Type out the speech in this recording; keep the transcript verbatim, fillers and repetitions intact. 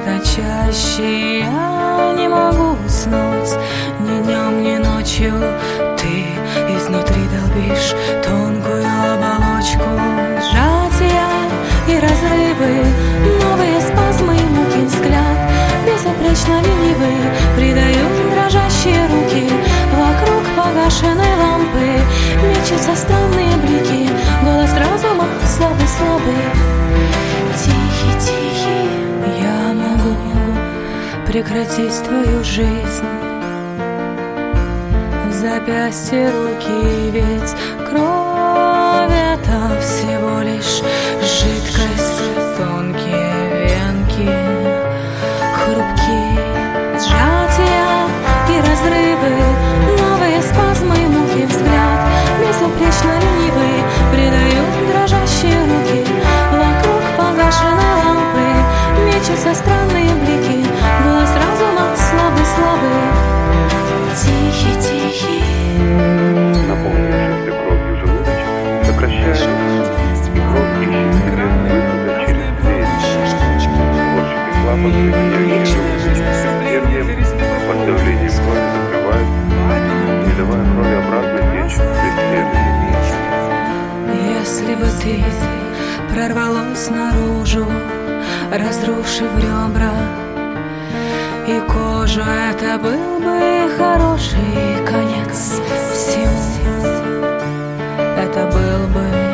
это чаще я не могу уснуть ни днем, ни ночью. Ты изнутри долбишь тонкую оболочку. Сжатия и разрывы, новые спазмы и муки, взгляд безупречно ленивый придают дрожащие руки. Вокруг погашенной лампы мечутся странные блики. Голос разума слабый-слабый, тихий-тихий. Я могу прекратить твою жизнь. В запястье руки, ведь кровь — это всего лишь жидкость. Тонкие венки, хрупкие сжатия и разрывы, новые спазмы и муки, взгляд безупречно ленивый придают дрожащие руки. Вокруг погашенной лампы мечутся странные блики. Голос разума слабый-слабый, тихий-тихий. Наполнившийся кровью желудочек сокращается, и кровь ищет себе выхода через дверь. Створчатый клапан соединяющий желудочек с сердцем под давлением крови закрывают, не давая крови обратно течь без следа. Если бы ты прорвалась наружу, разрушив ребра и кожу, это был бы хороший конец всему. Это был бы